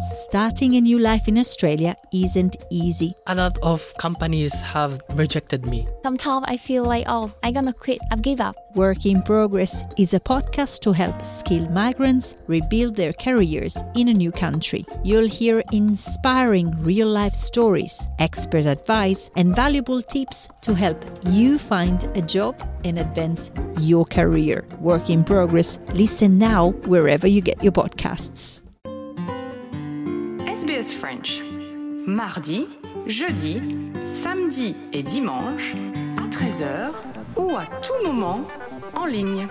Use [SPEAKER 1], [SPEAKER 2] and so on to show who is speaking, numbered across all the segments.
[SPEAKER 1] Starting a new life in Australia isn't easy.
[SPEAKER 2] A lot of companies have rejected me.
[SPEAKER 3] Sometimes I feel like, I'm gonna quit, I've given up.
[SPEAKER 1] Work in Progress is a podcast to help skilled migrants rebuild their careers in a new country. You'll hear inspiring real-life stories, expert advice, and valuable tips to help you find a job and advance your career. Work in Progress. Listen now wherever you get your podcasts.
[SPEAKER 4] SBS French. Mardi, jeudi, samedi et dimanche à 13h ou à tout moment en ligne.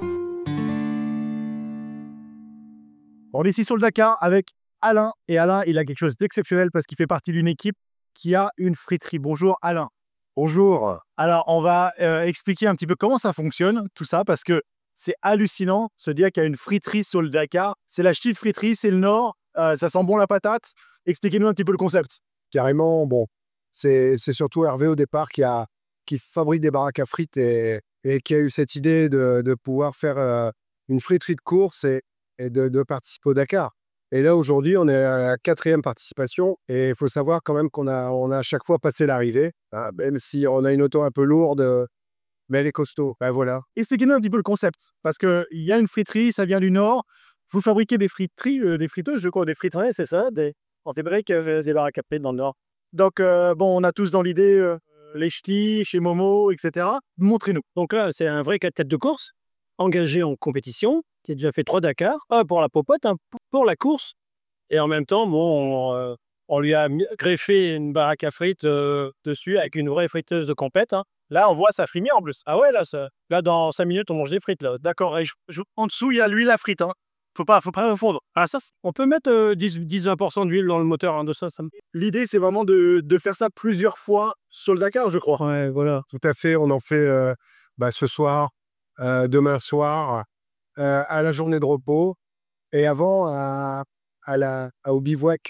[SPEAKER 5] On est ici sur le Dakar avec Alain. Et Alain, il a quelque chose d'exceptionnel parce qu'il fait partie d'une équipe qui a une friterie. Bonjour Alain.
[SPEAKER 6] Bonjour.
[SPEAKER 5] Alors, on va expliquer un petit peu comment ça fonctionne, tout ça, parce que c'est hallucinant se dire qu'il y a une friterie sur le Dakar. C'est la Ch'ti friterie, c'est le Nord. Ça sent bon la patate. Expliquez-nous un petit peu le concept.
[SPEAKER 6] Carrément, bon, c'est surtout Hervé au départ qui fabrique des baraques à frites et qui a eu cette idée de pouvoir faire une friterie de course et de participer au Dakar. Et là, aujourd'hui, on est à la 4e participation et il faut savoir quand même qu'on a à chaque fois passé l'arrivée, hein, même si on a une auto un peu lourde, mais elle est costaud. Ben voilà.
[SPEAKER 5] Expliquez-nous un petit peu le concept, parce qu'il y a une friterie, ça vient du Nord. Vous fabriquez des friteries, des friteuses, je crois, des friteries, c'est ça, en fabrique des baraques à frites dans le Nord. Donc, on a tous dans l'idée les ch'tis, chez Momo, etc. Montrez-nous.
[SPEAKER 7] Donc là, c'est un vrai tête de course, engagé en compétition, qui a déjà fait 3 Dakar, pour la popote, pour la course. Et en même temps, on lui a greffé une baraque à frites dessus avec une vraie friteuse de compète. Hein.
[SPEAKER 5] Là, on voit ça frimé en plus.
[SPEAKER 7] Ah ouais, là, dans 5 minutes, on mange des frites. Là.
[SPEAKER 5] D'accord. Et en dessous, il y a l'huile à frites. Hein. Faut pas fondre.
[SPEAKER 7] Ah, ça, on peut mettre 10-20% d'huile dans le moteur. Hein, de ça.
[SPEAKER 5] L'idée, c'est vraiment de faire ça plusieurs fois sur le Dakar, je crois.
[SPEAKER 7] Ouais, voilà.
[SPEAKER 6] Tout à fait. On en fait ce soir, demain soir, à la journée de repos et avant au bivouac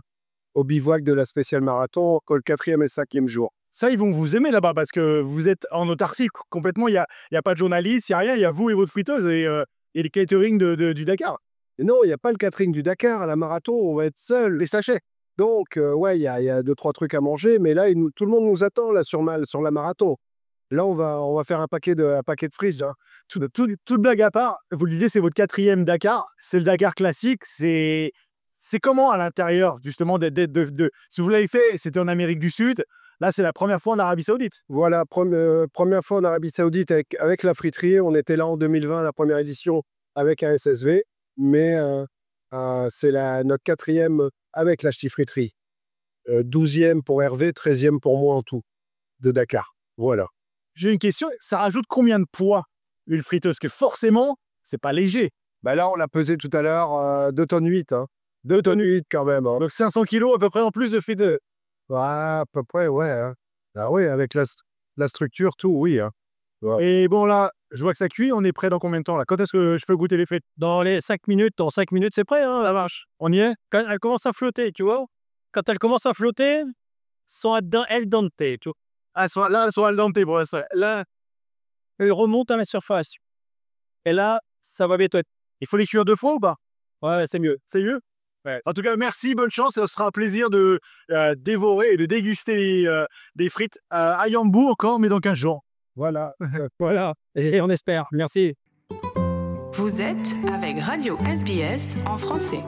[SPEAKER 6] de la spéciale marathon, le 4e et le 5e jour.
[SPEAKER 5] Ça, ils vont vous aimer là-bas parce que vous êtes en autarcie complètement. Il y a pas de journalistes, il n'y a rien. Il y a vous et votre friteuse et le catering du Dakar.
[SPEAKER 6] Et non, il n'y a pas le catering du Dakar. À la marathon, on va être seul, des sachets. Donc, il y a 2-3 trucs à manger. Mais là, tout le monde nous attend là, sur la marathon. Là, on va faire un paquet de frites. Hein.
[SPEAKER 5] Toute blague à part, vous le disiez, c'est votre 4e Dakar. C'est le Dakar classique. C'est comment à l'intérieur, justement, si vous l'avez fait, c'était en Amérique du Sud. Là, c'est la première fois en Arabie Saoudite.
[SPEAKER 6] Voilà, première fois en Arabie Saoudite avec la friterie. On était là en 2020, la première édition, avec un SSV. Mais c'est notre 4e avec la Ch'ti friterie. 12e pour Hervé, 13e pour moi en tout, de Dakar. Voilà.
[SPEAKER 5] J'ai une question. Ça rajoute combien de poids, une friteuse? Parce que forcément, c'est pas léger.
[SPEAKER 6] Bah là, on l'a pesé tout à l'heure, 2 tonnes 8. Hein. 2 tonnes 8 quand même. Hein.
[SPEAKER 5] Donc 500 kilos à peu près en plus de friteuse.
[SPEAKER 6] Ouais, à peu près, ouais. Hein. Ah oui, avec la structure, tout, oui. Hein.
[SPEAKER 5] Ouais. Et bon, là, je vois que ça cuit. On est prêt dans combien de temps, là? Quand est-ce que je peux goûter les frites?
[SPEAKER 7] Dans 5 minutes, c'est prêt, hein, la vache.
[SPEAKER 5] On y est?
[SPEAKER 7] Quand elle commence à flotter, tu vois. Quand elle commence à flotter, sont al dente, tu vois.
[SPEAKER 5] Ah, là, elles sont al dente, pour ça.
[SPEAKER 7] Là, elle remonte à la surface. Et là, ça va bientôt être.
[SPEAKER 5] Il faut les cuire 2 fois ou pas?
[SPEAKER 7] Ouais, c'est mieux.
[SPEAKER 5] C'est mieux? Ouais. En tout cas, merci, bonne chance. Ce sera un plaisir de dévorer et de déguster des frites à Yambou encore, mais dans 15 jours.
[SPEAKER 6] Voilà.
[SPEAKER 7] Voilà. Et on espère. Merci.
[SPEAKER 4] Vous êtes avec Radio SBS en français.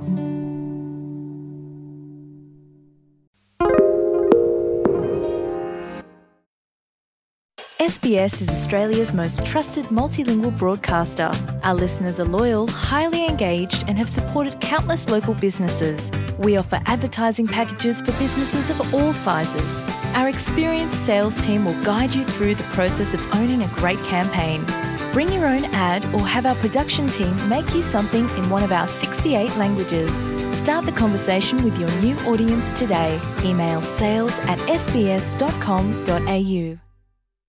[SPEAKER 8] SBS is Australia's most trusted multilingual broadcaster. Our listeners are loyal, highly engaged, and have supported countless local businesses. We offer advertising packages for businesses of all sizes. Our experienced sales team will guide you through the process of owning a great campaign. Bring your own ad or have our production team make you something in one of our 68 languages. Start the conversation with your new audience today. Email sales@sbs.com.au.